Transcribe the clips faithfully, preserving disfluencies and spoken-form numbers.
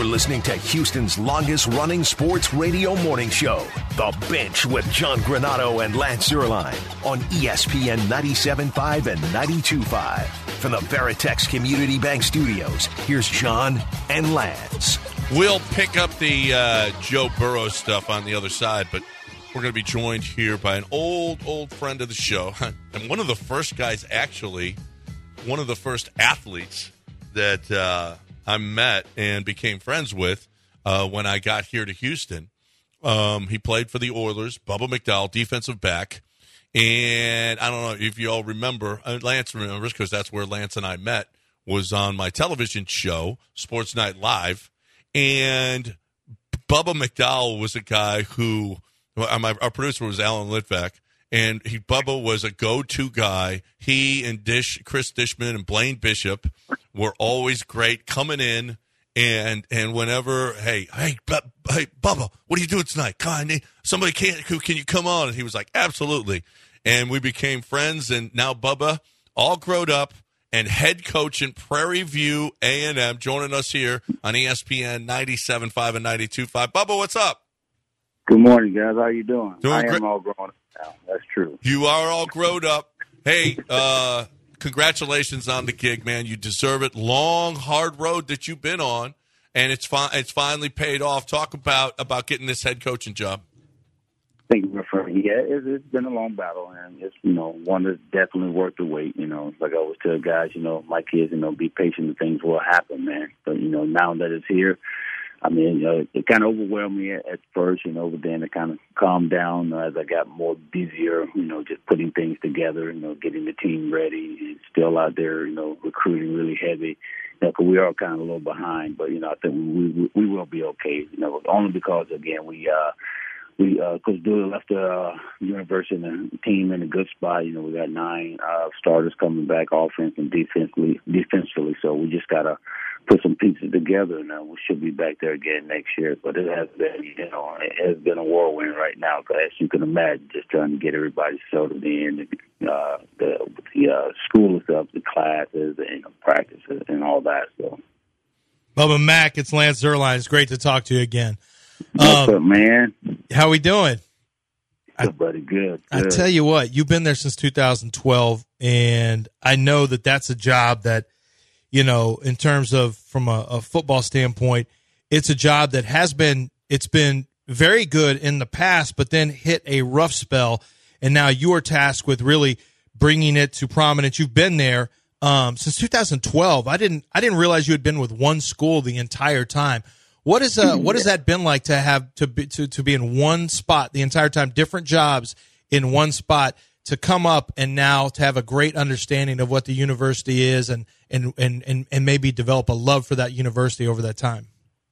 You're listening to Houston's longest-running sports radio morning show, The Bench with John Granado and Lance Zierlein on E S P N ninety-seven point five and ninety-two point five. From the Veritex Community Bank Studios, here's John and Lance. We'll pick up the uh, Joe Burrow stuff on the other side, but we're going to be joined here by an old, old friend of the show, and one of the first guys, actually, one of the first athletes that uh, I met and became friends with uh, when I got here to Houston. Um, he played for the Oilers, Bubba McDowell, defensive back. And I don't know if you all remember, uh, Lance remembers because that's where Lance and I met, was on my television show, Sports Night Live. And Bubba McDowell was a guy who, well, my, our producer was Alan Litvak, and he, Bubba was a go-to guy. He and Dish, Chris Dishman and Blaine Bishop were always great coming in. And and whenever, hey, hey, bu- hey, Bubba, what are you doing tonight? Come on, somebody can't, who can you come on? And he was like, absolutely. And we became friends, and now Bubba, all grown up and head coach in Prairie View A and M, joining us here on E S P N ninety-seven point five and ninety-two point five. Bubba, what's up? Good morning, guys. How you doing? Doing I great. am all grown up now. That's true. You are all grown up. Hey, uh, congratulations on the gig, man. You deserve it. Long, hard road that you've been on, and it's fi- it's finally paid off. Talk about, about getting this head coaching job. Thank you for yeah. It's, it's been a long battle, and it's you know one that's definitely worth the wait. You know, like I always tell guys, you know, my kids, you know, be patient and things will happen, man. But you know, now that it's here, I mean, you know, it kind of overwhelmed me at, at first, you know, but then it kind of calmed down uh, as I got more busier, you know, just putting things together, you know, getting the team ready, and still out there, you know, recruiting really heavy. You know, 'cause we are kind of a little behind, but you know, I think we we, we will be okay. You know, only because again we. uh We, uh, Coach Dooley left the uh, university and the team in a good spot. You know, we got nine uh, starters coming back, offense and defensively. Defensively, so we just gotta put some pieces together, and uh, we should be back there again next year. But it has been, you know, it has been a whirlwind right now. Cause as you can imagine, just trying to get everybody settled in, uh, the the uh, school stuff, the classes, and you know, practices, and all that. So, Bubba Mac, it's Lance Zierlein. It's great to talk to you again. What's um, up, man? How we doing? Good, buddy. Good, I good. tell you what, you've been there since two thousand twelve, and I know that that's a job that, you know, in terms of from a, a football standpoint, it's a job that has been, it's been very good in the past, but then hit a rough spell, and now you are tasked with really bringing it to prominence. You've been there um, since two thousand twelve. I didn't, I didn't realize you had been with one school the entire time. What is uh what has that been like to have to be to, to be in one spot the entire time, different jobs in one spot, to come up and now to have a great understanding of what the university is and and and and, and maybe develop a love for that university over that time?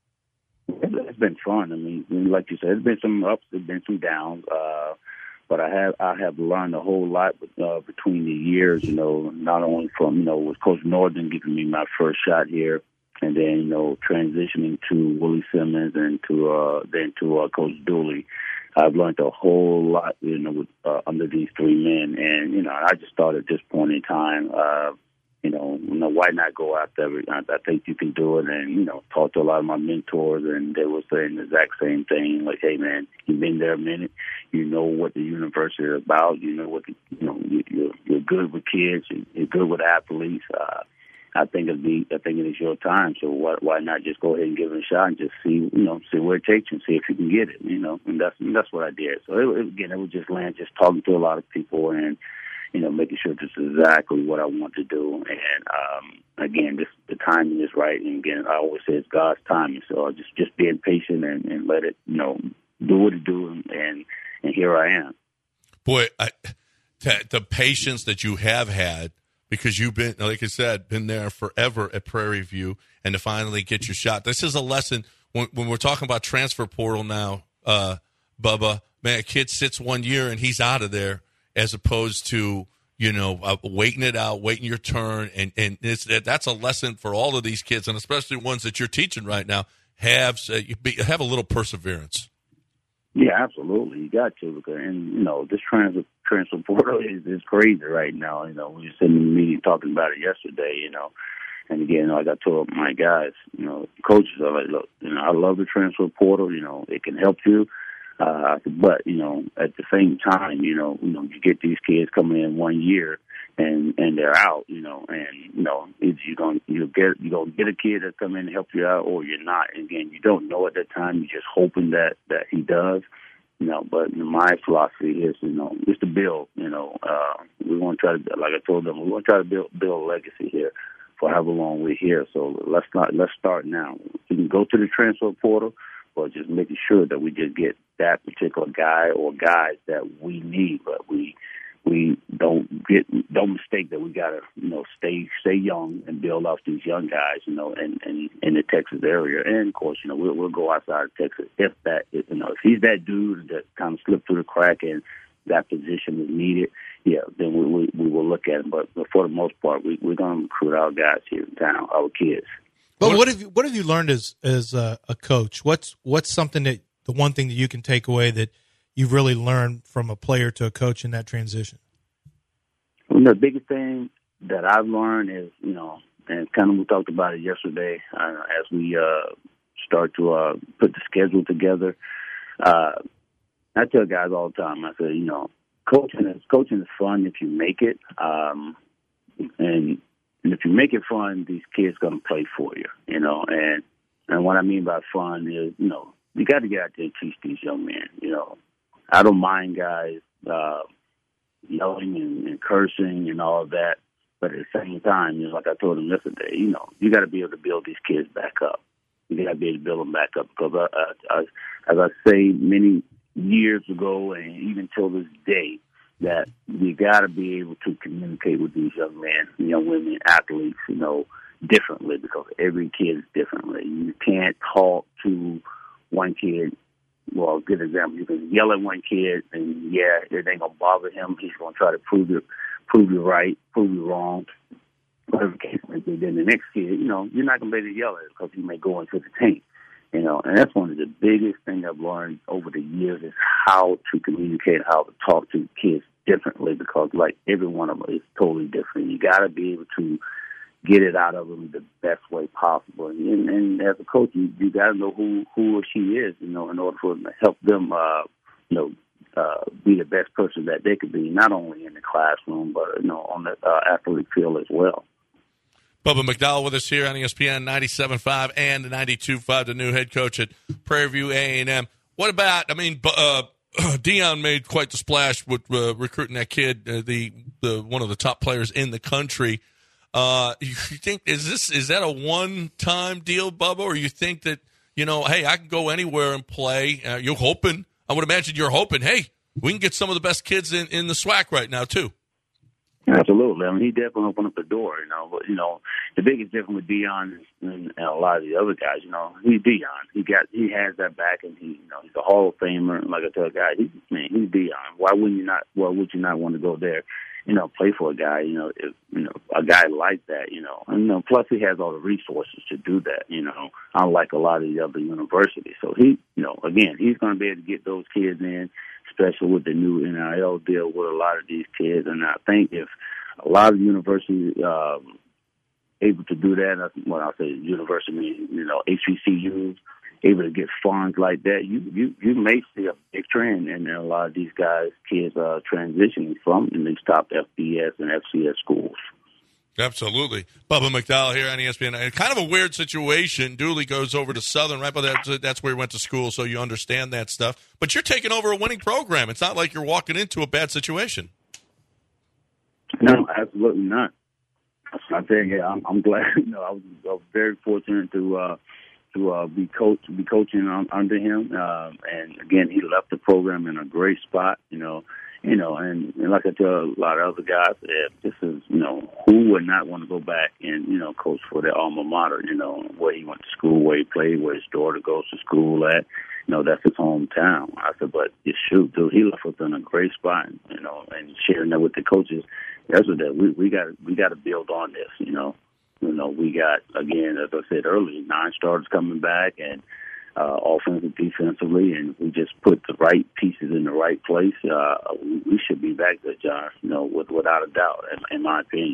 It's been fun. I mean, like you said, there's been some ups, there's been some downs, uh, but I have I have learned a whole lot uh, between the years. You know, not only from you know with Coach Norton giving me my first shot here. And then, you know, transitioning to Willie Simmons and to uh, then to uh, Coach Dooley, I've learned a whole lot, you know, with, uh, under these three men. And you know, I just thought at this point in time, uh, you know, you know, why not go out there? I, I think you can do it. And you know, talk to a lot of my mentors, and they were saying the exact same thing. Like, hey, man, you've been there a minute. You know what the university is about. You know what the, you know. You're, you're good with kids. You're good with athletes. Uh, I think it'd be. I think it is your time. So why, why not just go ahead and give it a shot and just see, you know, see where it takes you, and see if you can get it. You know, and that's and that's what I did. So it, it, again, it was just land, just talking to a lot of people, and you know, making sure this is exactly what I want to do. And um, again, this the timing is right. And again, I always say it's God's timing. So I just just being patient and, and let it, you know, do what it do, and and, and here I am. Boy, I, t- the patience that you have had. Because you've been, like I said, been there forever at Prairie View, and to finally get your shot. This is a lesson when, when we're talking about transfer portal now, uh, Bubba. Man, a kid sits one year and he's out of there, as opposed to, you know, uh, waiting it out, waiting your turn. And, and it's, that's a lesson for all of these kids, and especially ones that you're teaching right now. Have, uh, have a little perseverance. Yeah, absolutely. You got to, because, and you know, this transfer transfer portal is, is crazy right now. You know, we were sitting in the meeting talking about it yesterday. You know, And again, like I told my guys, you know, coaches are like, look, you know, I love the transfer portal. You know, it can help you. Uh, but, you know, at the same time, you know, you know, you get these kids coming in one year and, and they're out, you know, and, you know, it's, you're going you get, you're going to get a kid that's come in and help you out, or you're not. And again, you don't know at that time. You're just hoping that, that he does, you know, but my philosophy is, you know, is to build, you know, uh, we want to try to, like I told them, we want to try to build, build a legacy here for however long we're here. So let's not, let's start now. We can go to the transfer portal, but just making sure that we just get that particular guy or guys that we need, but we we don't get don't mistake that we gotta, you know, stay stay young and build off these young guys, you know, in, in, in the Texas area. And of course, you know, we'll we'll go outside of Texas if that if, you know, if he's that dude that kind of slipped through the crack and that position is needed, yeah, then we we, we will look at him. But, but for the most part, we we're gonna recruit our guys here in town, our kids. But what have you what have you learned as as a, a coach? What's what's something that the one thing that you can take away that you've really learned from a player to a coach in that transition? Well, the biggest thing that I've learned is, you know, and kind of we talked about it yesterday uh, as we uh, start to uh, put the schedule together. Uh, I tell guys all the time, I say, you know, coaching is coaching is fun if you make it, um, and And if you make it fun, these kids going to play for you, you know. And and what I mean by fun is, you know, you got to get out there and teach these young men, you know. I don't mind guys uh, yelling and, and cursing and all of that, but at the same time, you know, like I told them yesterday, you know, you got to be able to build these kids back up. You got to be able to build them back up because, uh, uh, as I say many years ago and even till this day, that we got to be able to communicate with these young men, young women, athletes, you know, differently because every kid is differently. You can't talk to one kid. Well, a good example, you can yell at one kid and, yeah, it ain't going to bother him. He's going to try to prove you, prove you right, prove you wrong, whatever the case may be. Then the next kid, you know, you're not going to be able to yell at him because he may go into the tank. You know, and that's one of the biggest things I've learned over the years is how to communicate, how to talk to kids differently because, like, every one of them is totally different. You got to be able to get it out of them the best way possible. And, and as a coach, you, you got to know who, who or she is, you know, in order for them to help them, uh, you know, uh, be the best person that they could be, not only in the classroom, but, you know, on the uh, athletic field as well. Bubba McDowell with us here on E S P N ninety-seven point five and ninety-two point five, the new head coach at Prairie View A and M. What about, I mean, uh, Deion made quite the splash with uh, recruiting that kid, uh, the the one of the top players in the country. Uh, you think, is this is that a one-time deal, Bubba, or you think that, you know, hey, I can go anywhere and play? Uh, you're hoping, I would imagine you're hoping, hey, we can get some of the best kids in, in the SWAC right now, too. Absolutely. I mean, he definitely opened up the door, you know. But, you know, the biggest difference with Deion and, and a lot of the other guys, you know, he's Deion. He got, he has that back, and he, you know, he's a Hall of Famer. And like I tell a guy, he, man, he's Deion. Why wouldn't you not? Why would you not want to go there? You know, play for a guy. You know, if, you know, a guy like that. You know, and you know, plus he has all the resources to do that. You know, unlike a lot of the other universities. So he, you know, again, he's going to be able to get those kids in, especially with the new N I L deal with a lot of these kids. And I think if a lot of universities um, able to do that, well, I'll say university, you know, H B C Us, able to get funds like that, you you, you may see a big trend in a lot of these guys, kids uh, transitioning from these top F B S and F C S schools. Absolutely. Bubba McDowell here on E S P N. Kind of a weird situation. Dooley goes over to Southern, right? But that's, that's where he went to school, so you understand that stuff. But you're taking over a winning program. It's not like you're walking into a bad situation. No, absolutely not. I tell you, I'm, I'm glad. You know, I was, I was very fortunate to uh, to uh, be coach, be coaching on, under him. Uh, and again, he left the program in a great spot. You know, you know, and, and like I tell a lot of other guys, yeah, this is, you know, who would not want to go back and, you know, coach for their alma mater, you know, where he went to school, where he played, where his daughter goes to school at. You know, that's his hometown. I said, but you shoot, dude, he left us in a great spot, you know, and sharing that with the coaches. That's what that we we got we got to build on this, you know. You know, we got, again, as I said earlier, nine starters coming back, and uh, offensively, defensively, and we just put the right pieces in the right place. Uh, we, we should be back there, John. You know, with, without a doubt, in, in my opinion.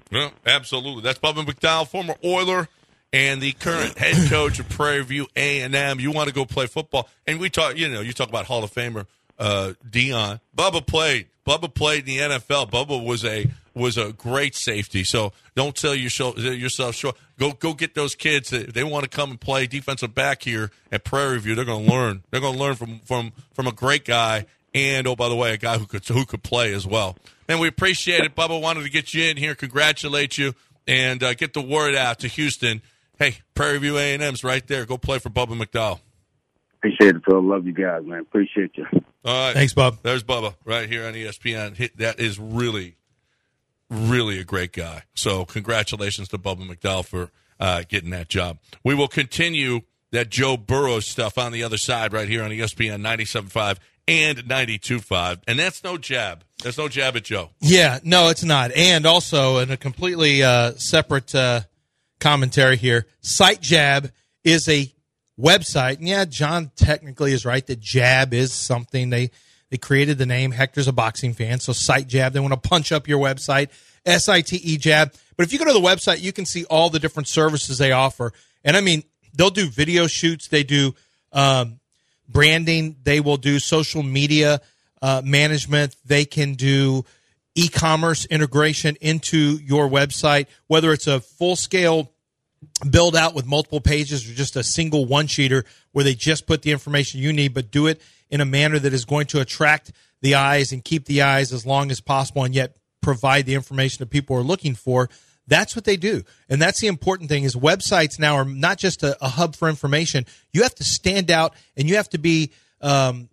Yeah, absolutely. That's Bubba McDowell, former Oiler and the current head coach of Prairie View A and M. You want to go play football, and we talk. You know, you talk about Hall of Famer uh, Dion. Bubba played. Bubba played in the N F L. Bubba was a was a great safety. So don't sell yourself yourself short. Go go get those kids. If they want to come and play defensive back here at Prairie View, they're going to learn. They're going to learn from from from a great guy. And, oh, by the way, a guy who could who could play as well. And we appreciate it. Bubba wanted to get you in here, congratulate you, and uh, get the word out to Houston. Hey, Prairie View A and M's right there. Go play for Bubba McDowell. Appreciate it, Phil. Love you guys, man. Appreciate you. All right. Thanks, Bub. There's Bubba right here on E S P N. That is really, really a great guy. So congratulations to Bubba McDowell for uh, getting that job. We will continue that Joe Burrow stuff on the other side right here on E S P N ninety-seven point five and ninety-two point five. And that's no jab. That's no jab at Joe. Yeah, no, it's not. And also, in a completely uh, separate uh, commentary here, SiteJab is a website. And yeah, John technically is right that jab is something. They they created the name. Hector's a boxing fan, so SiteJab. They want to punch up your website, S I T E jab. But if you go to the website, you can see all the different services they offer. And, I mean, they'll do video shoots. They do um, branding. They will do social media uh, management. They can do e-commerce integration into your website, whether it's a full-scale build out with multiple pages or just a single one-sheeter where they just put the information you need, but do it in a manner that is going to attract the eyes and keep the eyes as long as possible and yet provide the information that people are looking for. That's what they do. And that's the important thing is websites now are not just a, a hub for information. You have to stand out and you have to be um,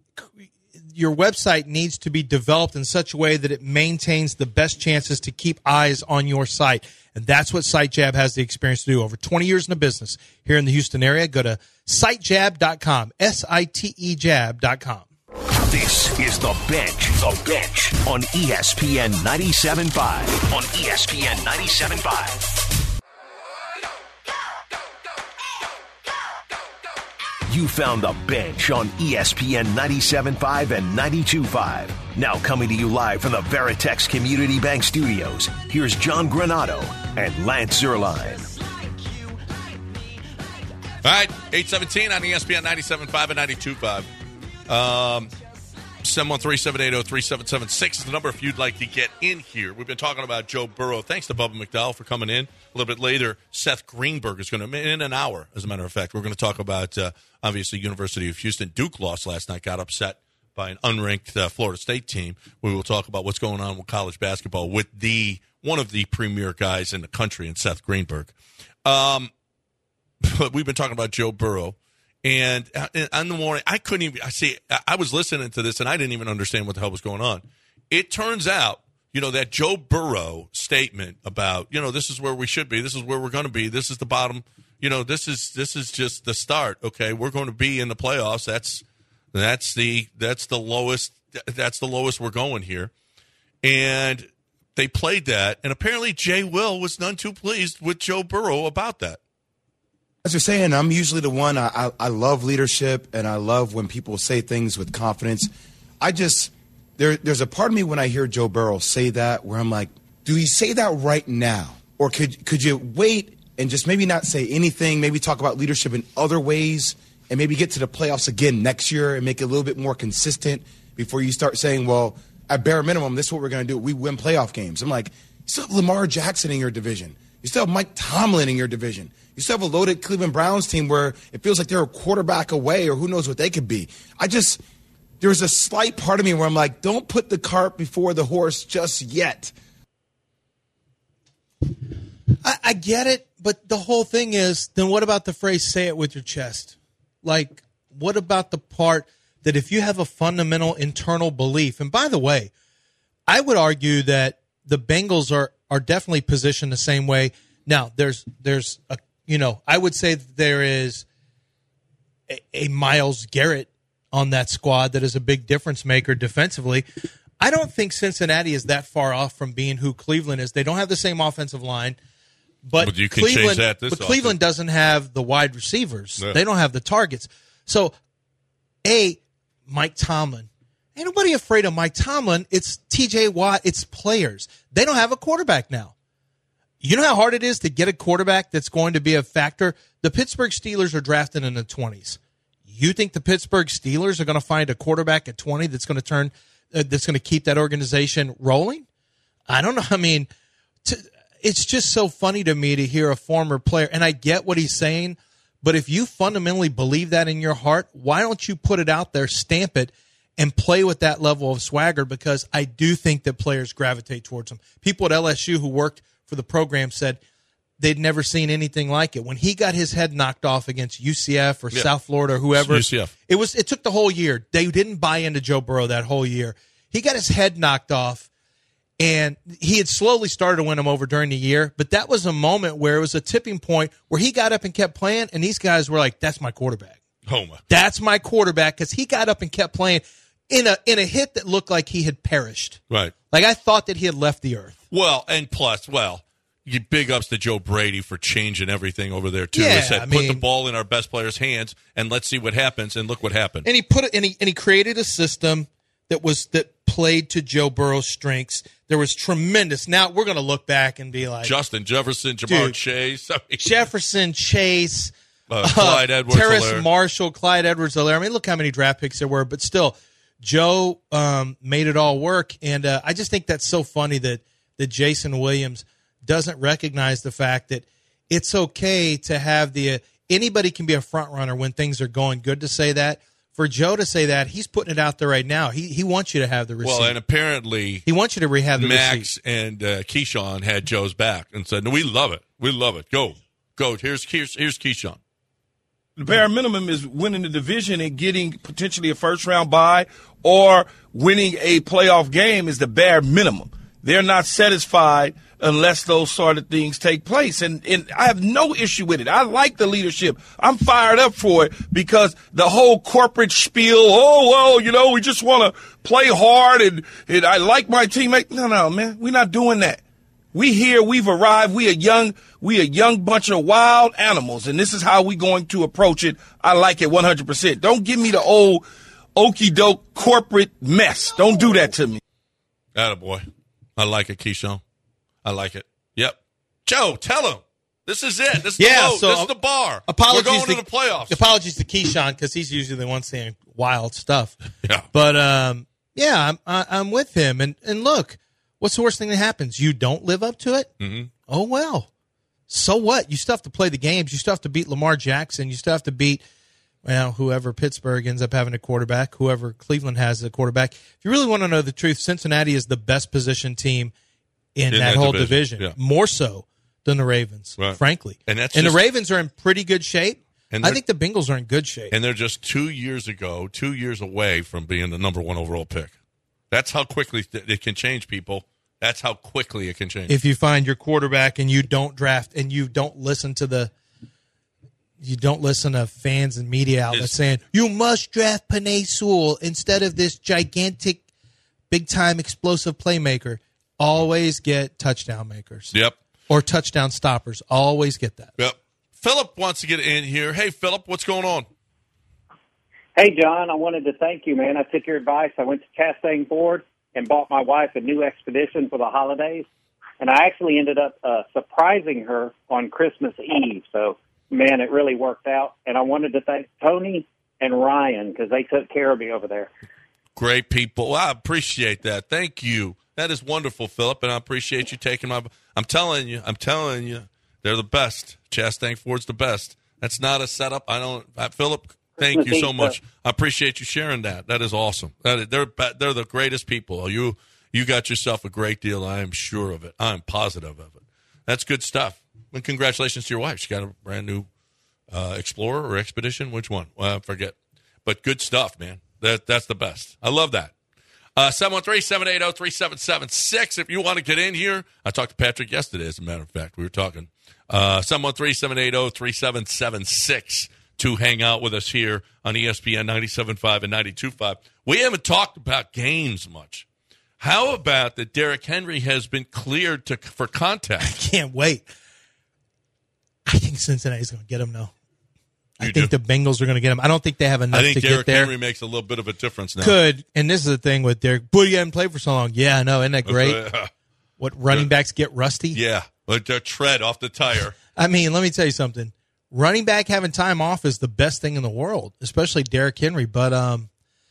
your website needs to be developed in such a way that it maintains the best chances to keep eyes on your site. And that's what SiteJab has the experience to do. Over twenty years in the business here in the Houston area. Go to site jab dot com, S I T E jab dot com. This is The Bench. The Bench on E S P N ninety-seven point five. On E S P N ninety-seven point five. You found The Bench on E S P N ninety-seven point five and ninety-two point five. Now coming to you live from the Veritex Community Bank Studios, here's John Granato and Lance Zierlein. All right, eight seventeen on E S P N ninety-seven point five and ninety-two point five. Um, seven one three, seven eight zero, three seven seven six is the number if you'd like to get in here. We've been talking about Joe Burrow. Thanks to Bubba McDowell for coming in. A little bit later, Seth Greenberg is going to, in an hour, as a matter of fact, we're going to talk about, uh, obviously, University of Houston. Duke lost last night, got upset by an unranked uh, Florida State team. We will talk about what's going on with college basketball with the one of the premier guys in the country, in Seth Greenberg. Um, but we've been talking about Joe Burrow. And on the morning, I couldn't even, I see, I was listening to this and I didn't even understand what the hell was going on. It turns out, you know, that Joe Burrow statement about, you know, this is where we should be, this is where we're going to be, this is the bottom, you know, this is, this is just the start. Okay. We're going to be in the playoffs. That's, that's the, that's the lowest, that's the lowest we're going here. And they played that. And apparently Jay Will was none too pleased with Joe Burrow about that. As you're saying, I'm usually the one, I, I, I love leadership, and I love when people say things with confidence. I just, there, there's a part of me when I hear Joe Burrow say that where I'm like, do you say that right now? Or could could you wait and just maybe not say anything, maybe talk about leadership in other ways, and maybe get to the playoffs again next year and make it a little bit more consistent before you start saying, well, at bare minimum, this is what we're going to do. We win playoff games. I'm like, you still have Lamar Jackson in your division. You still have Mike Tomlin in your division. You still have a loaded Cleveland Browns team where it feels like they're a quarterback away or who knows what they could be. I just, there's a slight part of me where I'm like, don't put the cart before the horse just yet. I, I get it, but the whole thing is, then what about the phrase, say it with your chest? Like, what about the part that if you have a fundamental internal belief, and by the way, I would argue that the Bengals are, are definitely positioned the same way. Now, there's there's a, you know, I would say that there is a, a Myles Garrett on that squad that is a big difference maker defensively. I don't think Cincinnati is that far off from being who Cleveland is. They don't have the same offensive line, but well, you can Cleveland, change that this but Cleveland doesn't have the wide receivers. Yeah. They don't have the targets. So, A, Mike Tomlin. Ain't nobody afraid of Mike Tomlin. It's T J Watt. It's players. They don't have a quarterback now. You know how hard it is to get a quarterback that's going to be a factor? The Pittsburgh Steelers are drafted in the twenties. You think the Pittsburgh Steelers are going to find a quarterback at twenty that's going to turn, uh, that's going to keep that organization rolling? I don't know. I mean, to, it's just so funny to me to hear a former player, and I get what he's saying, but if you fundamentally believe that in your heart, why don't you put it out there, stamp it, and play with that level of swagger? Because I do think that players gravitate towards him. People at L S U who worked for the program said they'd never seen anything like it. When he got his head knocked off against U C F or yeah. South Florida or whoever, U C F. it was it took the whole year. They didn't buy into Joe Burrow that whole year. He got his head knocked off, and he had slowly started to win him over during the year, but that was a moment where it was a tipping point where he got up and kept playing, and these guys were like, that's my quarterback. Oh my. That's my quarterback, because he got up and kept playing in a in a hit that looked like he had perished. Right. Like I thought that he had left the earth. Well, and plus, well, you big ups to Joe Brady for changing everything over there too. Yeah, he said, I put mean, the ball in our best players' hands and let's see what happens. And look what happened. And he put it, and he and he created a system that was that played to Joe Burrow's strengths. There was tremendous. Now we're going to look back and be like Justin Jefferson, Jamar dude, Chase, I mean, Jefferson, Chase, uh, Clyde uh, Edwards, Terrace Alaire. Marshall, Clyde Edwards-Helaire. I mean, look how many draft picks there were, but still, Joe um, made it all work. And uh, I just think that's so funny that that Jason Williams doesn't recognize the fact that it's okay to have the uh, anybody can be a front runner when things are going good. To say that, for Joe to say that, he's putting it out there right now. He he wants you to have the receipt. Well, and apparently he wants you to rehab the Max receipt. and uh, Keyshawn had Joe's back and said, "No, we love it. We love it. Go, go. Here's here's here's Keyshawn." The bare minimum is winning the division and getting potentially a first round bye, or winning a playoff game is the bare minimum. They're not satisfied unless those sort of things take place. And, and I have no issue with it. I like the leadership. I'm fired up for it because the whole corporate spiel, oh, well, you know, we just want to play hard and, and I like my teammate. No, no, man, we're not doing that. We here, we've arrived. We a young, we a young bunch of wild animals, and this is how we going to approach it. I like it one hundred percent. Don't give me the old okey-doke corporate mess. Don't do that to me. Attaboy. I like it, Keyshawn. I like it. Yep. Joe, tell him. This is it. This is yeah, the boat. So this is the bar. Apologies We're going to, to the playoffs. Apologies to Keyshawn because he's usually the one saying wild stuff. Yeah. But, um, yeah, I'm, I, I'm with him. And, and look, what's the worst thing that happens? You don't live up to it? Mm-hmm. Oh, well. So what? You still have to play the games. You still have to beat Lamar Jackson. You still have to beat, well, whoever Pittsburgh ends up having a quarterback, whoever Cleveland has a quarterback. If you really want to know the truth, Cincinnati is the best positioned team in, in that, that whole division, division. Yeah. More so than the Ravens, right. frankly. And, that's and just, the Ravens are in pretty good shape. And I think the Bengals are in good shape. And they're just two years ago, two years away from being the number one overall pick. That's how quickly it can change, people. That's how quickly it can change. If you find your quarterback and you don't draft and you don't listen to the you don't listen to fans and media outlets it's, saying you must draft Penei Sewell instead of this gigantic, big time explosive playmaker. Always get touchdown makers. Yep. Or touchdown stoppers. Always get that. Yep. Philip wants to get in here. Hey, Philip, what's going on? Hey, John, I wanted to thank you, man. I took your advice. I went to Chastain Ford and bought my wife a new Expedition for the holidays. And I actually ended up uh, surprising her on Christmas Eve. So, man, it really worked out. And I wanted to thank Tony and Ryan because they took care of me over there. Great people. I appreciate that. Thank you. That is wonderful, Philip, and I appreciate you taking my – I'm telling you, I'm telling you, they're the best. Chastain Ford's the best. That's not a setup. I don't – Philip, thank you so much. I appreciate you sharing that. That is awesome. That, they're they're the greatest people. You you got yourself a great deal. I am sure of it. I'm positive of it. That's good stuff. And congratulations to your wife. She got a brand new uh, Explorer or Expedition. Which one? Well, I forget. But good stuff, man. That That's the best. I love that. Uh, seven one three, seven eight zero, three seven seven six. If you want to get in here, I talked to Patrick yesterday, as a matter of fact. We were talking. Uh, seven one three, seven eight zero, three seven seven six to hang out with us here on E S P N ninety-seven point five and ninety-two point five. We haven't talked about games much. How about that Derrick Henry has been cleared to for contact? I can't wait. I think Cincinnati's going to get him, though. I You think do? the Bengals are going to get him. I don't think they have enough I think to Derrick get there. Henry makes a little bit of a difference now. Could, and this is the thing with Derrick. But he hadn't played for so long. Yeah, I know. Isn't that great? Uh, What, running backs get rusty? yeah, But uh, tread off the tire. I mean, let me tell you something. Running back having time off is the best thing in the world, especially Derrick Henry. But, um,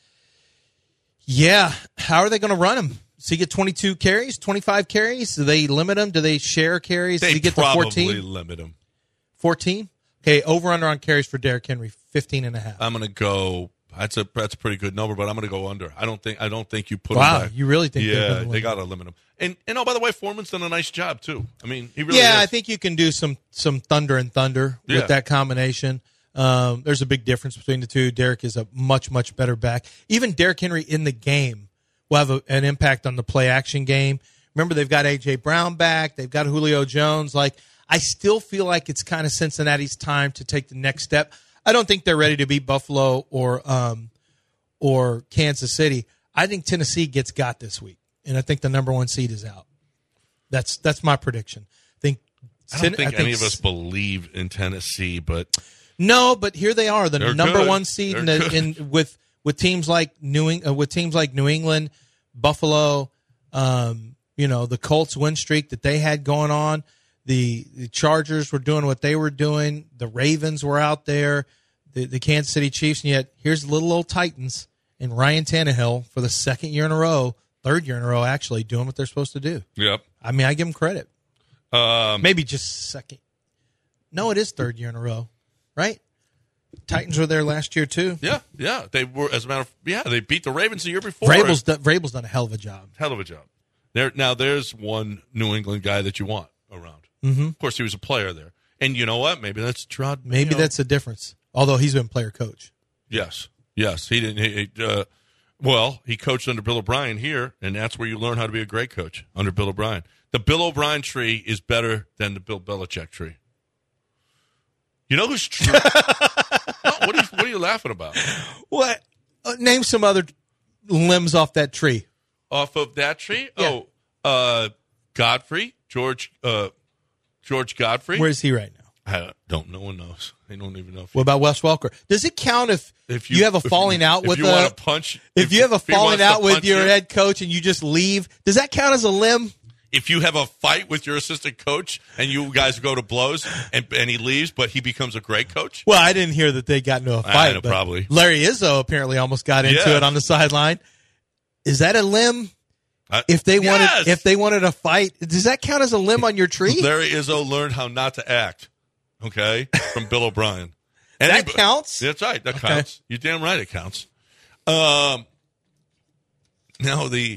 yeah, how are they going to run him? Does he get twenty-two carries, twenty-five carries? Do they limit him? Do they share carries? They Does he get probably to fourteen? limit him. fourteen? Okay, over-under on carries for Derrick Henry, fifteen and a half. I'm going to go – that's a that's a pretty good number, but I'm going to go under. I don't think I don't think you put wow, him back. you really think Yeah, they're they got to limit him. And, and, oh, by the way, Foreman's done a nice job, too. I mean, he really Yeah, has. I think you can do some some thunder and thunder Yeah. with that combination. Um, there's a big difference between the two. Derrick is a much, much better back. Even Derrick Henry in the game will have a, an impact on the play-action game. Remember, they've got A J. Brown back. They've got Julio Jones. Like, I still feel like it's kind of Cincinnati's time to take the next step. I don't think they're ready to beat Buffalo or um, or Kansas City. I think Tennessee gets got this week, and I think the number one seed is out. That's that's my prediction. I think I don't think I think any of us believe in Tennessee, but no, but here they are, the They're number good. one seed in, They're the, in with with teams like New Eng, uh, with teams like New England, Buffalo, um, you know, the Colts win streak that they had going on. The, the Chargers were doing what they were doing. The Ravens were out there. The, the Kansas City Chiefs, and yet here's the little old Titans and Ryan Tannehill for the second year in a row, third year in a row, actually doing what they're supposed to do. yep. I mean, I give them credit. Um, Maybe just second. No, it is third year in a row, right? Titans were there last year too. Yeah, yeah. They were, as a matter of yeah, they beat the Ravens the year before. Vrabel's done, Vrabel's done a hell of a job. Hell of a job. There now, there's one New England guy that you want around. Mm-hmm. Of course, he was a player there, and you know what? Maybe that's Trod. Maybe you know, that's the difference. Although he's been player coach. yes, yes. He didn't. He, he, uh, well, he coached under Bill O'Brien here, and that's where you learn how to be a great coach under Bill O'Brien. The Bill O'Brien tree is better than the Bill Belichick tree. You know who's true? No, what, are you, what are you laughing about? What? Uh, name some other limbs off that tree. Off of that tree? Yeah. Oh, uh, Godfrey, George, uh, George Godfrey. Where's he right now? I don't. No one knows. I don't even know. If What about Wes Welker? Does it count if, If you, you- have a if falling you- out if with you a wanna punch- If, if- you have a if he falling wants to out with punch your you- head coach and you just leave, does that count as a limb? If you have a fight with your assistant coach and you guys go to blows and, and he leaves, but he becomes a great coach, Well, I didn't hear that they got into a I fight. know, but probably. Larry Izzo apparently almost got into Yeah. it on the sideline. Is that a limb? I- If they wanted, Yes! if they wanted a fight, does that count as a limb on your tree? Larry Izzo learned how not to act. Okay, from Bill O'Brien. That Anybody- counts? That's right. That Okay. counts. You're damn right. It counts. Um. Now the.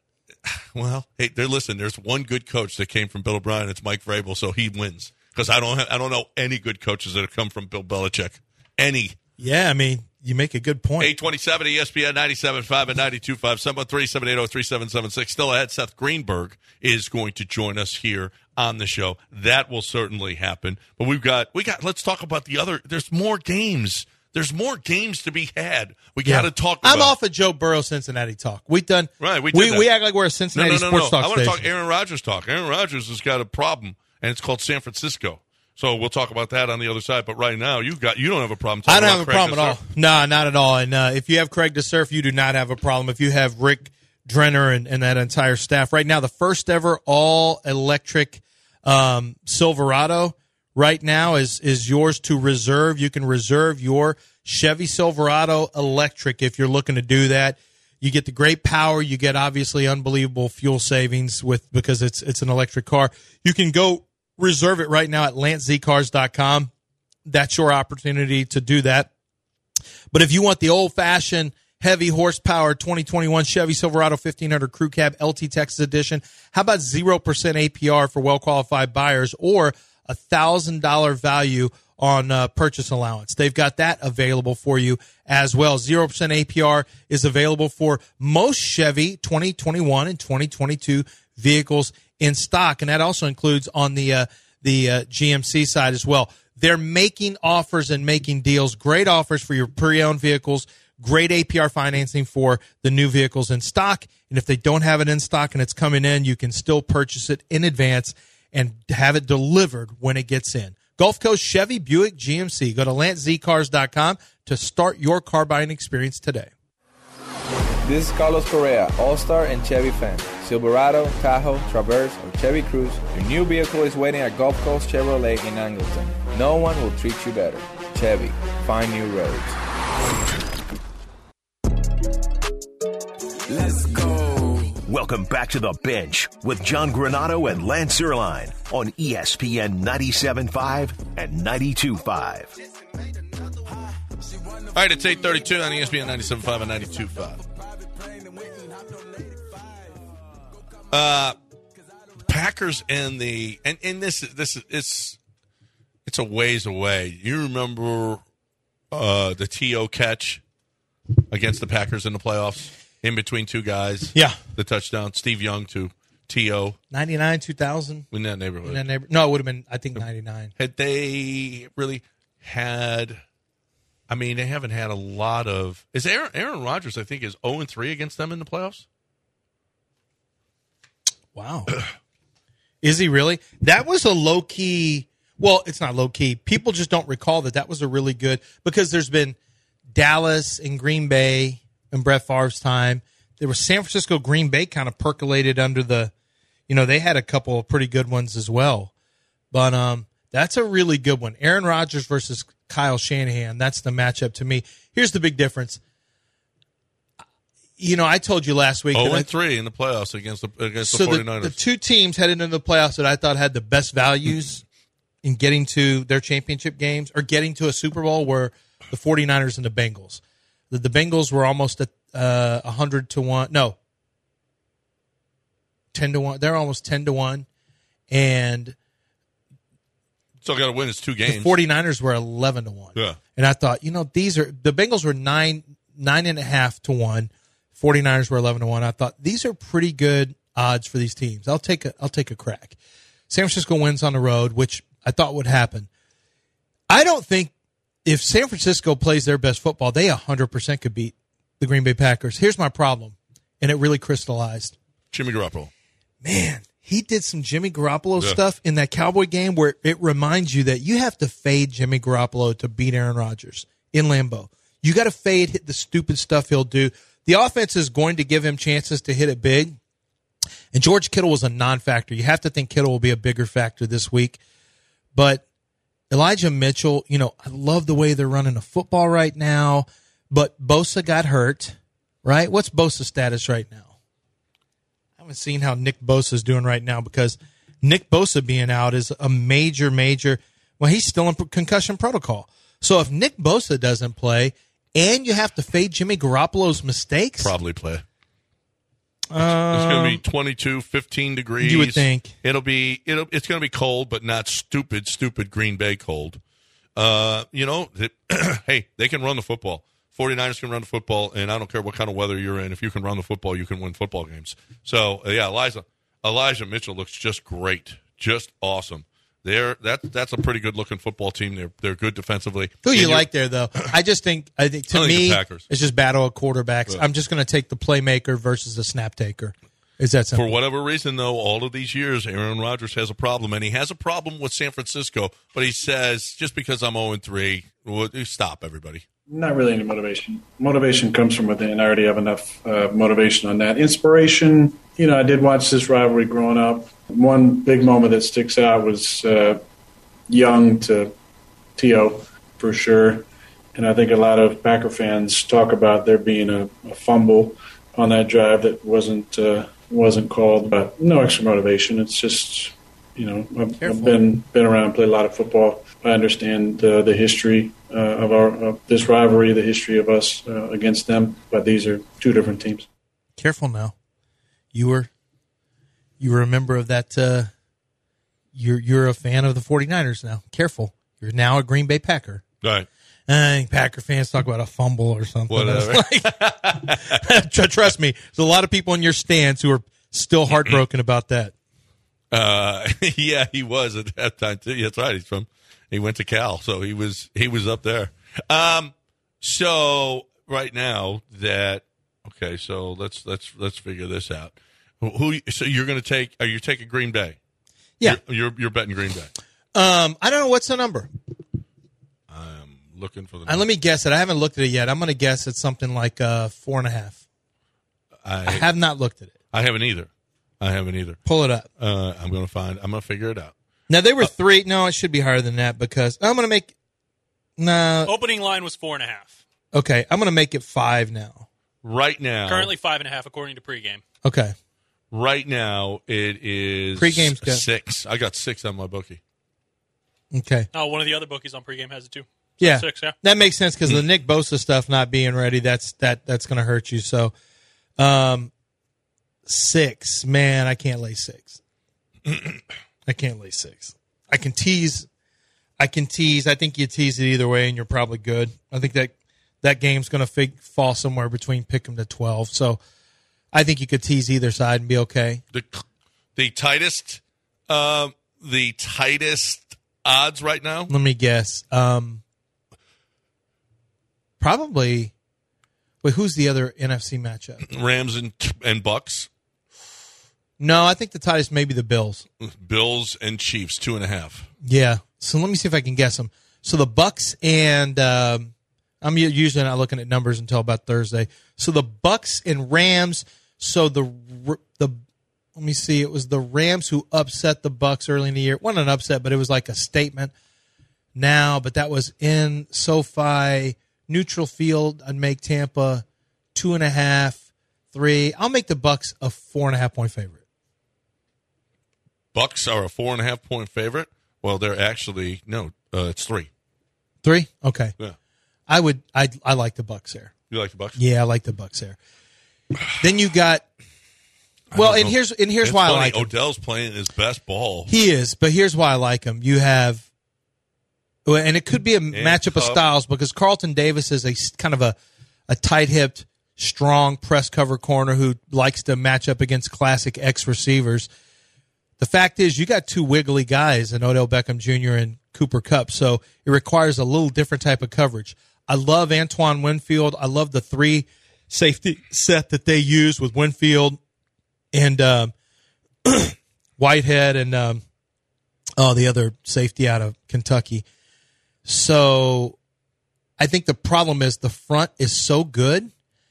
Well, hey, there. Listen, there's one good coach that came from Bill O'Brien. It's Mike Vrabel, so he wins because I don't. Have, I don't know any good coaches that have come from Bill Belichick. Any. Yeah, I mean, you make a good point. eight twenty-seven E S P N ninety-seven point five and ninety-two point five, seven one three, seven eight zero, three seven seven six. Still ahead, Seth Greenberg is going to join us here on the show. That will certainly happen. But we've got, we got, let's talk about the other, there's more games. There's more games to be had. We got to talk about. I'm off of Joe Burrow Cincinnati talk. We've done Right, we did we, that. we act like we're a No, Cincinnati no, no, sports no. talk I want to station. talk Aaron Rodgers talk. Aaron Rodgers has got a problem, and it's called San Francisco. So we'll talk about that on the other side. But right now, you got you don't have a problem talking I don't about have a Craig problem at all. Desiree. No, not at all. And uh, if you have Craig DeSurf, you do not have a problem. If you have Rick Drenner and, and that entire staff, right now, the first ever all electric um, Silverado right now is is yours to reserve. You can reserve your Chevy Silverado electric if you're looking to do that. You get the great power. You get obviously unbelievable fuel savings with because it's it's an electric car. You can go reserve it right now at lance z cars dot com. That's your opportunity to do that. But if you want the old-fashioned heavy horsepower twenty twenty-one Chevy Silverado fifteen hundred Crew Cab L T Texas Edition, how about zero percent A P R for well-qualified buyers or a one thousand dollars value on uh, purchase allowance? They've got that available for you as well. zero percent A P R is available for most Chevy twenty twenty-one and twenty twenty-two vehicles in stock, and that also includes on the uh, the uh, G M C side as well. They're making offers and making deals, great offers for your pre-owned vehicles, great A P R financing for the new vehicles in stock, and if they don't have it in stock and it's coming in, you can still purchase it in advance and have it delivered when it gets in. Gulf Coast Chevy, Buick, G M C. Go to lance z cars dot com to start your car buying experience today. This is Carlos Correa, All-Star and Chevy fan. Silverado, Tahoe, Traverse, or Chevy Cruze, your new vehicle is waiting at Gulf Coast Chevrolet in Angleton. No one will treat you better. Chevy, find new roads. Let's go. Welcome back to The Bench with John Granato and Lance Zierlein on E S P N ninety-seven point five and ninety-two point five. All right, it's eight thirty-two on E S P N ninety-seven point five and ninety-two point five. Uh, Packers and the and, and this this it's it's a ways away. You remember uh, the T O catch against the Packers in the playoffs in between two guys? Yeah, the touchdown, Steve Young to T O ninety-nine, two thousand in that neighborhood. In that neighbor- no, it would have been I think ninety-nine. Had they really had? I mean, they haven't had a lot of. Is Aaron, Aaron Rodgers? I think is zero and three against them in the playoffs. Wow. Is he really? That was a low-key – well, it's not low-key. People just don't recall that that was a really good – because there's been Dallas and Green Bay in Brett Favre's time. There was San Francisco, Green Bay kind of percolated under the – you know, they had a couple of pretty good ones as well. But um, that's a really good one. Aaron Rodgers versus Kyle Shanahan, that's the matchup to me. Here's the big difference. You know, I told you last week. oh and three in the playoffs against the against so the 49ers. The, the two teams headed into the playoffs that I thought had the best values in getting to their championship games or getting to a Super Bowl were the 49ers and the Bengals. The, the Bengals were almost at uh, one hundred to one. No, ten to one. They're almost ten to one. And still got to win. It's two games. The 49ers were eleven to one. Yeah. And I thought, you know, these are the Bengals were nine, nine and a half to one. 49ers were eleven to one. I thought these are pretty good odds for these teams. I'll take a I'll take a crack. San Francisco wins on the road, which I thought would happen. I don't think if San Francisco plays their best football, they one hundred percent could beat the Green Bay Packers. Here's my problem, and it really crystallized. Jimmy Garoppolo. Man, he did some Jimmy Garoppolo yeah. stuff in that Cowboy game where it reminds you that you have to fade Jimmy Garoppolo to beat Aaron Rodgers in Lambeau. You got to fade hit the stupid stuff he'll do. The offense is going to give him chances to hit it big. And George Kittle was a non-factor. You have to think Kittle will be a bigger factor this week. But Elijah Mitchell, you know, I love the way they're running the football right now. But Bosa got hurt, right? What's Bosa's status right now? I haven't seen how Nick Bosa is doing right now because Nick Bosa being out is a major, major – well, he's still in concussion protocol. So if Nick Bosa doesn't play – and you have to fade Jimmy Garoppolo's mistakes? Probably play. Um, it's going to be twenty-two, fifteen degrees. You would think. It'll be, it'll, it's going to be cold, but not stupid, stupid Green Bay cold. Uh, you know, it, hey, they can run the football. 49ers can run the football, and I don't care what kind of weather you're in. If you can run the football, you can win football games. So, uh, yeah, Elijah, Elijah Mitchell looks just great. Just awesome. They're that that's a pretty good looking football team. They're they're good defensively. Who you like there though? I just think I think to I think me the Packers. It's just battle of quarterbacks. Yeah. I'm just going to take the playmaker versus the snap taker. Is that simple? For whatever reason though, all of these years Aaron Rodgers has a problem, and he has a problem with San Francisco. But he says just because I'm oh and three, well, stop everybody. Not really any motivation. Motivation comes from within. I already have enough uh, motivation on that. Inspiration, you know, I did watch this rivalry growing up. One big moment that sticks out was uh, Young to T O for sure. And I think a lot of Packer fans talk about there being a, a fumble on that drive that wasn't uh, wasn't called, but no extra motivation. It's just, you know, I've, I've been been around, played a lot of football. I understand uh, the history uh, of our of this rivalry, the history of us uh, against them, but these are two different teams. Careful now. You were you were a member of that uh, you're you're a fan of the 49ers now. Careful. You're now a Green Bay Packer. Right. I think Packer fans talk about a fumble or something. Whatever. Like, trust me, there's a lot of people in your stands who are still heartbroken about that. Uh, yeah, he was at that time too. That's right. He's from. He went to Cal, so he was he was up there. Um, so right now that okay, so let's let's let's figure this out. Who? So you're going to take? Are you taking Green Bay? Yeah, you're, you're you're betting Green Bay. Um, I don't know what's the number. I'm looking for the. Uh, let me guess it. I haven't looked at it yet. I'm going to guess it's something like uh, four and a half. I, I have not looked at it. I haven't either. I haven't either. Pull it up. Uh, I'm going to find. I'm going to figure it out. Now they were uh, three. No, it should be higher than that because I'm going to make. No. Nah, opening line was four and a half. Okay, I'm going to make it five now. Right now, currently five and a half according to pregame. Okay. Right now it is pregame's good. six. I got six on my bookie. Okay. Oh, one of the other bookies on pregame has it too. So yeah. Six. Yeah. That makes sense because mm. the Nick Bosa stuff not being ready. That's that. That's going to hurt you. So, um, six. Man, I can't lay six. I can't lay six. I can tease. I can tease. I think you tease it either way, and you're probably good. I think that that game's going to fig- fall somewhere between pick 'em to twelve. So I think you could tease either side and be okay. The the tightest, uh, the tightest odds right now. Let me guess. Um, probably. Wait, who's the other N F C matchup? Rams and and Bucks. No, I think the tightest may be the Bills. Bills and Chiefs, two and a half. Yeah. So let me see if I can guess them. So the Bucks and um, I'm usually not looking at numbers until about Thursday. So the Bucks and Rams. So the the let me see. It was the Rams who upset the Bucks early in the year. It wasn't an upset, but it was like a statement. Now, but that was in SoFi neutral field. I'd make Tampa two and a half, three. I'll make the Bucks a four and a half point favorite. Bucks are a four and a half point favorite. Well, they're actually no. Uh, it's three. Three? Okay. Yeah. I would. I I like the Bucks there. You like the Bucks? Yeah, I like the Bucks there. Then you got. Well, and know. here's and here's it's why funny. I like him. Odell's playing his best ball. He is, but here's why I like him. You have, and it could be a and matchup tough. of styles because Carlton Davis is a kind of a a tight-hipped, strong press cover corner who likes to match up against classic X receivers. The fact is, you got two wiggly guys in Odell Beckham Junior and Cooper Kupp, so it requires a little different type of coverage. I love Antoine Winfield. I love the three safety set that they use with Winfield and um, Whitehead and um, oh, the other safety out of Kentucky. So I think the problem is the front is so good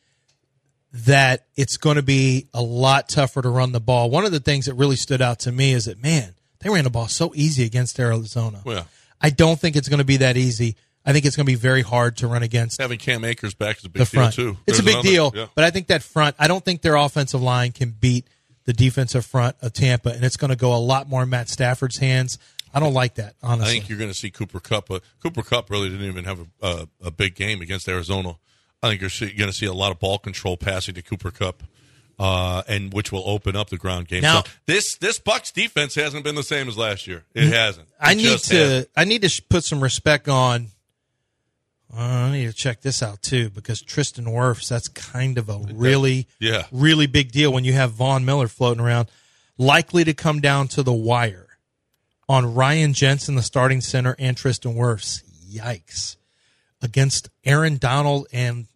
that it's going to be a lot tougher to run the ball. One of the things that really stood out to me is that, man, they ran the ball so easy against Arizona. Yeah. I don't think it's going to be that easy. I think it's going to be very hard to run against. Having Cam Akers back is a big the front. deal, too. It's There's a big another, deal, yeah. but I think that front, I don't think their offensive line can beat the defensive front of Tampa, and it's going to go a lot more in Matt Stafford's hands. I don't like that, honestly. I think you're going to see Cooper Kupp. But Cooper Kupp really didn't even have a, a, a big game against Arizona. I think you're going to see a lot of ball control passing to Cooper Kupp, uh, and which will open up the ground game. Now, so this this Bucs defense hasn't been the same as last year. It hasn't. It I need to hasn't. I need to put some respect on. Uh, I need to check this out too because Tristan Wirfs. That's kind of a really yeah. really big deal when you have Von Miller floating around, likely to come down to the wire on Ryan Jensen, the starting center, and Tristan Wirfs. Yikes! Against Aaron Donald and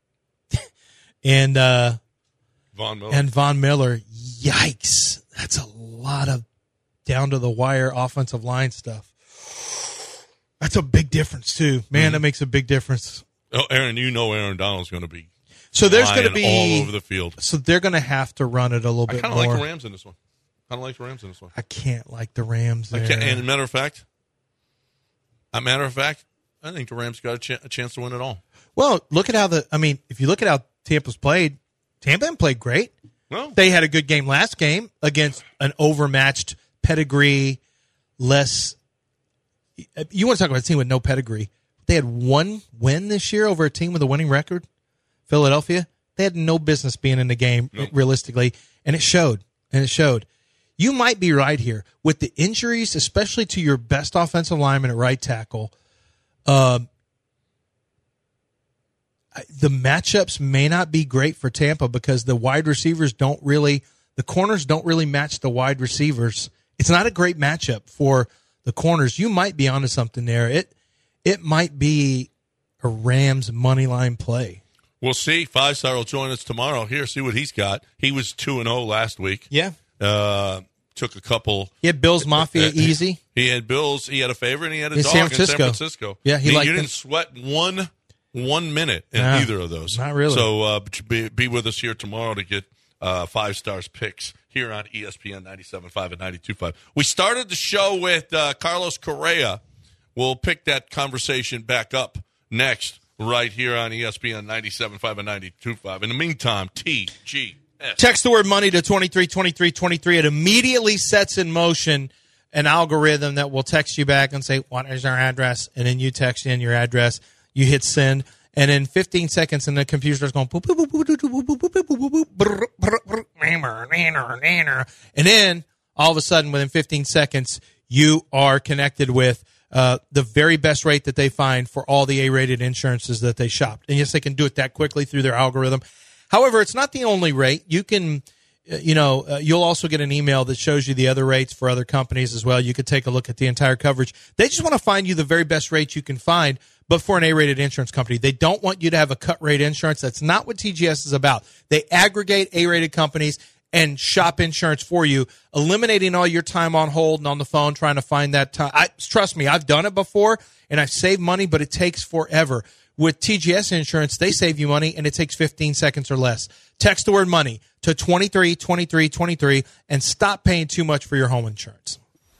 and uh, Von Miller. and Von Miller. Yikes! That's a lot of down to the wire offensive line stuff. That's a big difference too, man. Mm. That makes a big difference. Oh, Aaron, you know Aaron Donald's going to be so there's going to be all over the field. So they're going to have to run it a little I bit more. I kind of like the Rams in this one. I don't like the Rams in this one. I can't like the Rams there. I can't, and as a matter of fact, a matter of fact, I think the Rams got a, ch- a chance to win it all. Well, look at how the. I mean, if you look at how Tampa's played, Tampa didn't play great. Well, they had a good game last game against an overmatched pedigree, less. You want to talk about a team with no pedigree? They had one win this year over a team with a winning record, Philadelphia. They had no business being in the game nope. realistically, and it showed. And it showed. You might be right here with the injuries, especially to your best offensive lineman at right tackle. Um, the matchups may not be great for Tampa because the wide receivers don't really, the corners don't really match the wide receivers. It's not a great matchup for the corners. You might be onto something there. It it might be a Rams money line play. We'll see. Five Star will join us tomorrow. Here, see what he's got. He was two and zero last week. Yeah, uh, took a couple. He had Bills Mafia uh, easy. He had Bills. He had a favorite. and He had a in dog San Francisco. in San Francisco. Yeah, he, he liked You didn't them. sweat one one minute in no, either of those. Not really. So uh, be, be with us here tomorrow to get uh, Five Stars picks here on E S P N ninety-seven point five and ninety-two point five. We started the show with uh, Carlos Correa. We'll pick that conversation back up next right here on E S P N ninety-seven point five and ninety-two point five. In the meantime, T G S. Text the word money to twenty-three twenty-three twenty-three. It immediately sets in motion an algorithm that will text you back and say, what is our address? And then you text in your address. You hit send. And in fifteen seconds, and the computer's going, boop, boop, boop, boop, boop, boop, boop, boop, boop, boop, brr, brr, brr, nanner, nanner, nanner. And then all of a sudden, within fifteen seconds, you are connected with uh, the very best rate that they find for all the A-rated insurances that they shopped. And yes, they can do it that quickly through their algorithm. However, it's not the only rate. You can, uh, you know, uh, you'll also get an email that shows you the other rates for other companies as well. You could take a look at the entire coverage. They just want to find you the very best rates you can find. But for an A-rated insurance company, they don't want you to have a cut rate insurance. That's not what T G S is about. They aggregate A-rated companies and shop insurance for you, eliminating all your time on hold and on the phone trying to find that time. I, trust me, I've done it before, and I've saved money, but it takes forever. With T G S Insurance, they save you money, and it takes fifteen seconds or less. Text the word money to twenty-three twenty-three twenty-three and stop paying too much for your home insurance.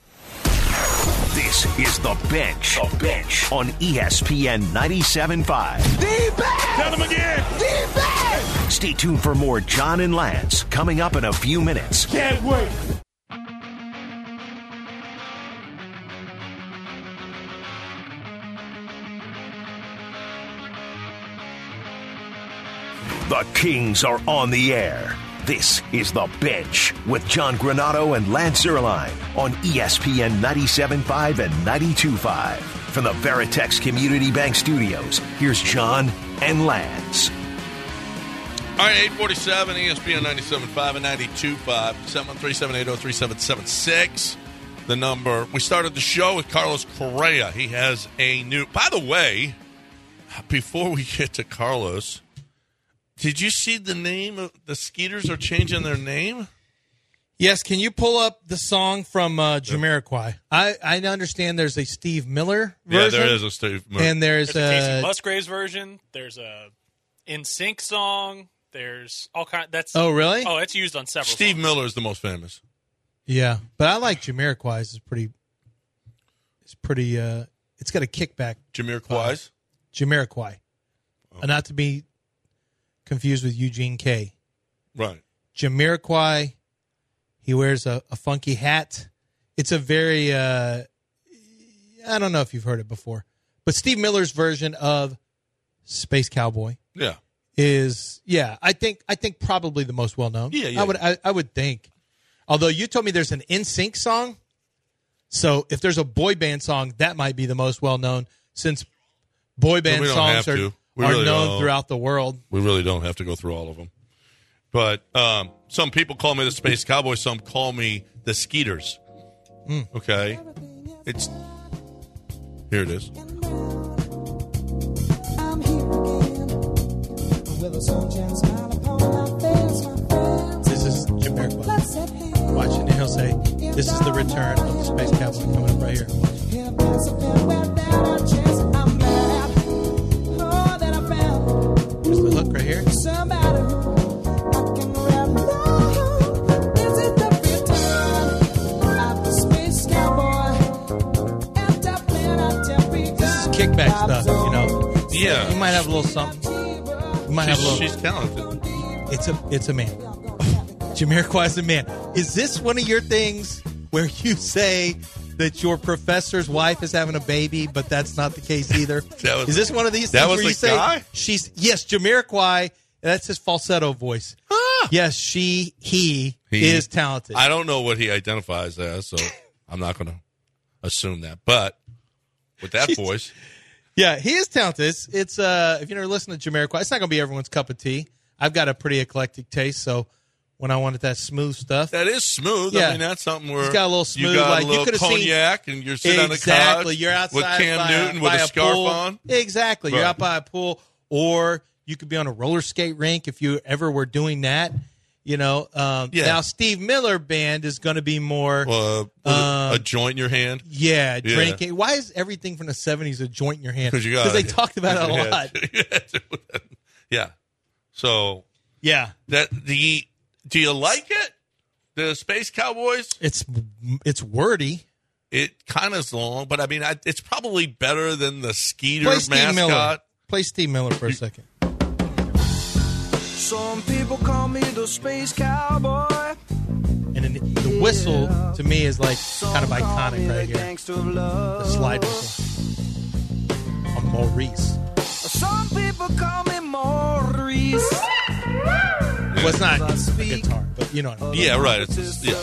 This is The Bench. The Bench on E S P N ninety-seven point five. The Bench! Tell them again! The Bench! Stay tuned for more John and Lance coming up in a few minutes. Can't wait! The Kings are on the air. This is The Bench with John Granato and Lance Zierlein on E S P N ninety-seven point five and ninety-two point five. From the Veritex Community Bank Studios, here's John and Lance. All right, eight forty-seven, E S P N ninety-seven point five and ninety-two point five, seven one three, seven eight zero, three seven seven six, the number. We started the show with Carlos Correa. He has a new... By the way, before we get to Carlos... Did you see the name of the Skeeters are changing their name? Yes. Can you pull up the song from uh, Jamiroquai? I, I understand there's a Steve Miller version. Yeah, there is a Steve Miller. And there's, there's a Casey uh, Musgraves version. There's a In Sync song. There's all kind. That's oh really? Oh, it's used on several. Steve songs. Miller is the most famous. Yeah, but I like Jamiroquai's. It's pretty. It's pretty. Uh, it's got a kickback. Jamiroquai's. Uh, Jamiroquai, oh. uh, not to be confused with Eugene K. Right. Jamiroquai, he wears a, a funky hat. It's a very, uh, I don't know if you've heard it before, but Steve Miller's version of Space Cowboy yeah. is, yeah, I think I think probably the most well-known. Yeah, yeah. I would, I, I would think. Although you told me there's an In Sync song, so if there's a boy band song, that might be the most well-known since boy band we don't songs have are... to. We are really known don't. throughout the world. We really don't have to go through all of them. But um, some people call me the Space Cowboy. Some call me the Skeeters. Mm. Okay? It's Here it is. I'm here again with a sunshine smile upon my face, my friends. This is Jamiroquai. Watch it, and he'll say, this is the return of the Space Cowboy coming up right here. Here's the hook right here. This is kickback stuff, you know. Yeah. You might have a little something. You might she's, have a little. She's talented. It's a, it's a man. Jamiroquai's a man. Is this one of your things where you say that your professor's wife is having a baby, but that's not the case either? was, is this one of these that things was where the you say guy? she's yes, Jamiroquai? That's his falsetto voice. Ah. Yes, she he, he is talented. I don't know what he identifies as, so I'm not going to assume that. But with that She's, voice, yeah, he is talented. It's, it's uh, if you never listen to Jamiroquai, it's not going to be everyone's cup of tea. I've got a pretty eclectic taste, so. When I wanted that smooth stuff. That is smooth. Yeah. I mean, that's something where He's got a little smooth, you got like a little you could have cognac seen, and you're sitting exactly, on the couch you're outside with Cam by Newton a, with by a scarf pool. on. Exactly. Right. You're out by a pool, or you could be on a roller skate rink if you ever were doing that. You know, um, Yeah. now Steve Miller Band is going to be more Uh, with um, a joint in your hand. yeah, Yeah. drinking. Why is everything from the seventies a joint in your hand? 'Cause you got they talked about it a yeah. lot. Yeah. So Yeah. that the do you like it? The Space Cowboys. It's it's wordy. It kind of is long, but I mean, I, it's probably better than the Skeeter Play Steve Miller. mascot. Play Steve Miller for a second. Some people call me the Space Cowboy. And then the whistle to me is like kind of iconic right here. The slide whistle on Maurice. Some people call me Maurice. Well, it's not a guitar, but you know what I mean. Yeah, right. It's yeah.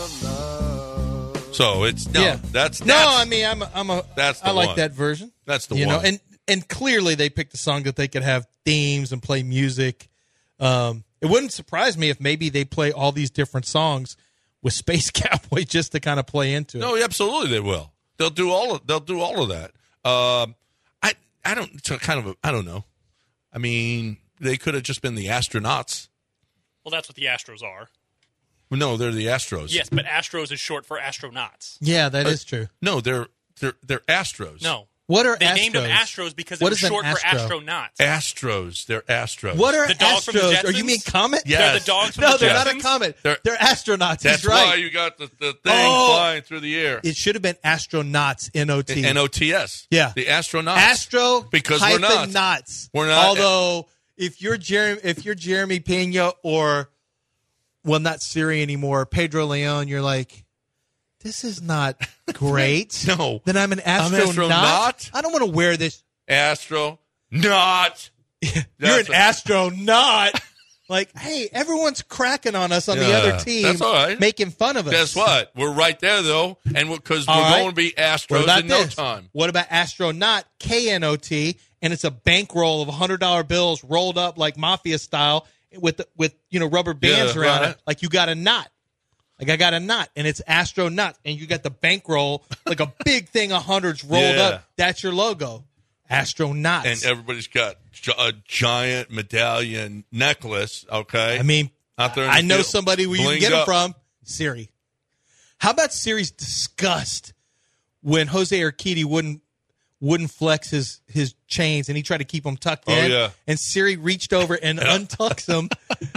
So it's no. Yeah. That's, that's no. I mean, I'm a, I'm a. That's the I like one. that version. That's the you one. know, and and clearly they picked a song that they could have themes and play music. Um, it wouldn't surprise me if maybe they play all these different songs with Space Cowboy just to kind of play into it. No, absolutely they will. They'll do all of they'll do all of that. Um, I I don't it's a kind of a, I don't know. I mean, they could have just been the Astronauts. Well, that's what the Astros are. No, they're the Astros. Yes, but Astros is short for astronauts. Yeah, that Uh, is true. No, they're they're they're Astros. No. What are they Astros? named them Astros because What it was is an short for Astro? astronauts. Astros. They're Astros. What are The dog from the Astros? Are Jetsons? you mean Comet? Yes. They're the dogs from No, the they're Jetsons? not a comet. They're- They're, astronauts. That's He's right. why you got the, the thing Oh. flying through the air. It should have been astronauts. N O T. N O T S. Yeah. The astronauts. Astro Because we're not. hyphen knots. We're not. Although if you're Jeremy, if you're Jeremy Pena or, well, not Siri anymore, Pedro Leon, you're like, this is not great. No. Then I'm an I'm astronaut. astronaut? I don't want to wear this. Astro. Not. You're That's an a- astronaut. Like, hey, everyone's cracking on us on the Yeah, other team. that's all right. Making fun of us. Guess what? We're right there, though, and because we're, All right. going to be What Astros about in no this? time. What about astronaut? K N O T, and it's a bankroll of one hundred dollar bills rolled up like mafia style with with you know rubber bands Yeah, around right. it, like you got a knot. Like I got a knot, and it's astronaut, and you got the bankroll like a big thing of hundreds rolled Yeah. up. That's your logo, astronauts. And everybody's got gi- a giant medallion necklace, okay? I mean, Out there in I the know field. somebody where you can Blinged get them up. from. Siri. How about Siri's disgust when Jose Urquidy wouldn't wouldn't flex his his chains and he tried to keep them tucked Oh, in, yeah. and Siri reached over and untucks them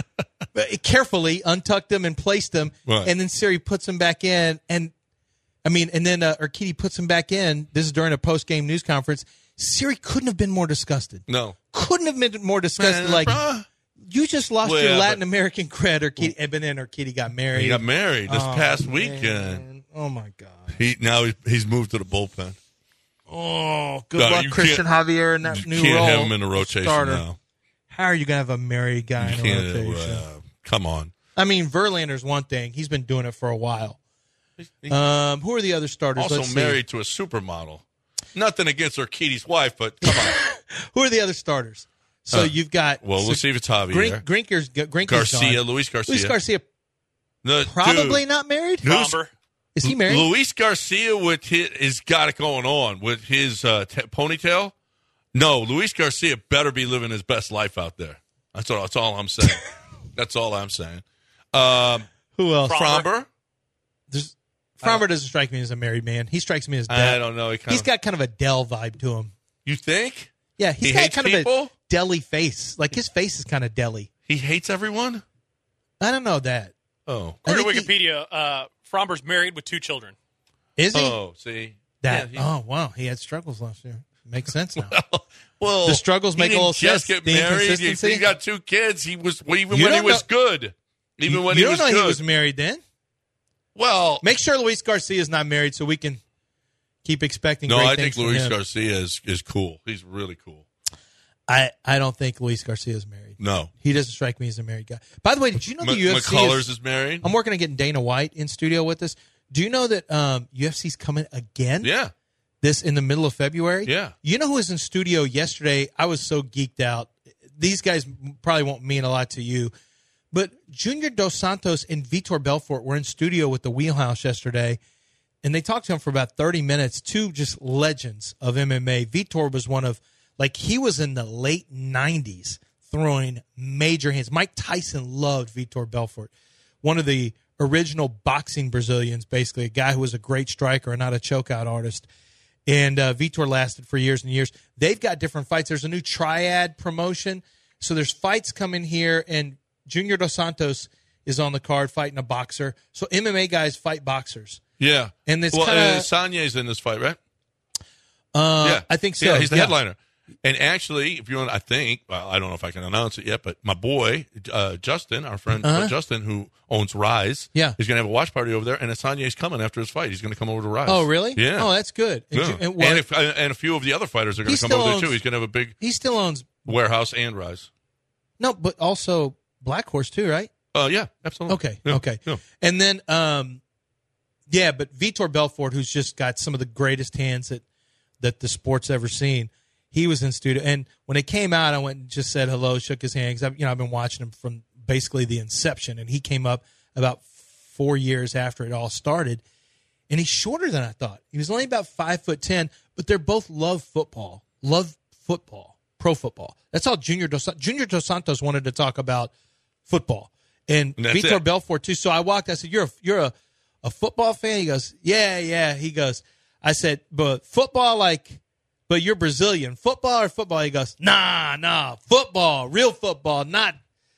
carefully, untucked them and placed them, Right. and then Siri puts them back in, and I mean, and then uh, Urquidy puts them back in. This is during a post game news conference. Siri couldn't have been more disgusted. No. Couldn't have been more disgusted. Man, like. bruh. You just lost Well, your yeah, Latin but- American cred, or Kitty, and then Urquidy got married. He got married this Oh, past man. weekend. Oh my God! He now he's, he's moved to the bullpen. Oh, good No, luck, you Christian can't- Javier, in that You new can't role. have him in the rotation starter. now. How are you gonna have a married guy You in a can't. rotation? Uh, come on. I mean, Verlander's one thing; he's been doing it for a while. Um, who are the other starters? Also Let's see. married to a supermodel. Nothing against Urquidy's wife, but come on. Who are the other starters? So Uh, you've got well, we'll see if it's Javier. Grink, Grinker's, Grinker's Garcia, gone. Luis Garcia. Luis Garcia No, probably dude, not married. Luis- Fromber. Is he married? Luis Garcia with his, has got it going on with his uh, t- ponytail. No, Luis Garcia better be living his best life out there. That's all. That's all I'm saying. That's all I'm saying. Um, Who else? Fromber. Fromber. There's, Fromber doesn't strike me as a married man. He strikes me as dead. I don't know. He kind He's of, got kind of a Dell vibe to him. You think Yeah, he's he got hates kind of people? a deli face. Like his face is kind of deli. He hates everyone. I don't know that. Oh, I According to think he- Wikipedia, uh, Fromber's married with two children. Is he? oh, see that? Yeah, he- oh, wow. He had struggles last year. Makes sense now. well, The struggles he make a didn't little just sense. get The married. If inconsistency? he got two kids. He was even You when he don't was know- good. Even you when you he don't was know good. he was married then? well, Make sure Luis Garcia is not married so we can keep expecting no, great I things think from Luis him. Garcia is is cool. He's really cool. I, I don't think Luis Garcia is married. No, He doesn't strike me as a married guy. By the way, did you know the M- U F C McCullers is, is married. I'm working on getting Dana White in studio with us. Do you know that um, U F C's coming again? Yeah, This in the middle of February? Yeah. You know who was in studio yesterday? I was so geeked out. These guys probably won't mean a lot to you, but Junior Dos Santos and Vitor Belfort were in studio with the Wheelhouse yesterday, and they talked to him for about thirty minutes. Two just legends of M M A. Vitor was one of, like, he was in the late nineties throwing major hands. Mike Tyson loved Vitor Belfort, one of the original boxing Brazilians, basically, a guy who was a great striker and not a chokeout artist. And uh, Vitor lasted for years and years. They've got different fights. There's a new Triad promotion. So there's fights coming here, and Junior Dos Santos is on the card fighting a boxer. So M M A guys fight boxers. Yeah. And it's well, kind of uh, Sanye's in this fight, right? Uh, yeah, I think so. Yeah, he's the yeah. headliner. And actually, if you want, I think, well, I don't know if I can announce it yet, but my boy, uh, Justin, our friend Uh-huh. uh, Justin, who owns Rise, Yeah. he's going to have a watch party over there, and Sanye's coming after his fight. He's going to come over to Rise. Oh, really? Yeah. Oh, that's good. And, Yeah. Ju- and, And, what- if, and a few of the other fighters are going He to come still over owns- there, too. He's going to have a big he still owns warehouse and Rise. no, but also Black Horse too, right? Uh, yeah, absolutely. Okay, Yeah. okay. Yeah. And then, um, yeah, but Vitor Belfort, who's just got some of the greatest hands that that the sport's ever seen, he was in studio. And when it came out, I went and just said hello, shook his hand. Cause I've, you know, I've been watching him from basically the inception, and he came up about four years after it all started. And he's shorter than I thought. He was only about five foot ten, but they're both love football, love football, pro football. That's all Junior Dos Junior Dos Santos wanted to talk about football, and, And that's Vitor it. Belfort too. So I walked. I said, "You're a, you're a, a football fan?" He goes, "Yeah, yeah." He goes, "I said, but football like, but you're Brazilian football or football?" He goes, "Nah, nah, football, real football, not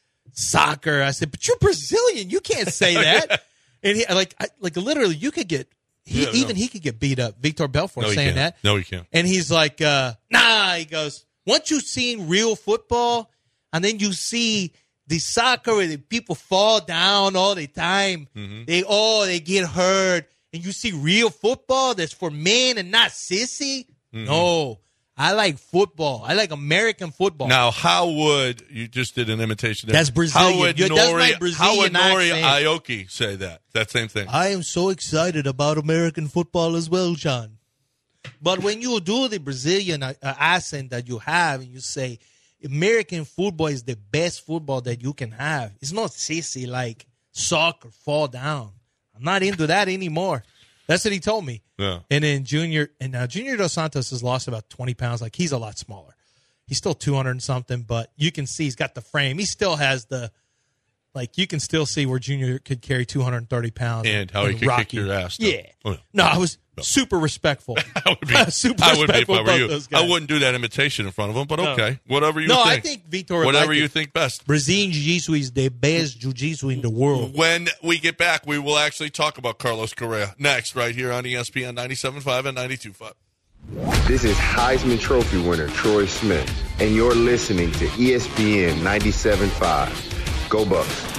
soccer." I said, "But you're Brazilian. You can't say that." And he like, I, like literally, you could get. He, Yeah, even no. he could get beat up. Vitor Belfort No, he saying can't. that. No, he can't. And he's like, uh, nah, he goes, once you've seen real football and then you see the soccer where the people fall down all the time, Mm-hmm. they oh, they get hurt, and you see real football that's for men and not sissy. Mm-hmm. No, I like football. I like American football. Now, how would you just did an imitation? There. That's Brazilian. How would You- that's my Nori, Brazilian how would Nori accent. Aoki say that? That same thing. I am so excited about American football as well, John. But when you do the Brazilian uh, accent that you have and you say American football is the best football that you can have, it's not sissy like soccer, fall down. I'm not into that anymore. That's what he told me. Yeah. And then Junior, and now Junior Dos Santos has lost about twenty pounds. Like, he's a lot smaller. He's still two hundred and something, but you can see he's got the frame. He still has the, like, you can still see where Junior could carry two hundred thirty pounds. And how he could Rocky. kick your ass. though. Yeah. Oh, yeah. No, I was super respectful. I would be. super I would be if respectful I were about you. those guys. I wouldn't do that imitation in front of him, but No. okay, whatever you No, think. I think Vitor would whatever like you it. think best. Brazilian Jiu-Jitsu is the best Jiu-Jitsu in the world. When we get back, we will actually talk about Carlos Correa next, right here on E S P N ninety-seven point five and ninety-two point five. This is Heisman Trophy winner Troy Smith, and you're listening to E S P N ninety-seven point five. Go Bucks.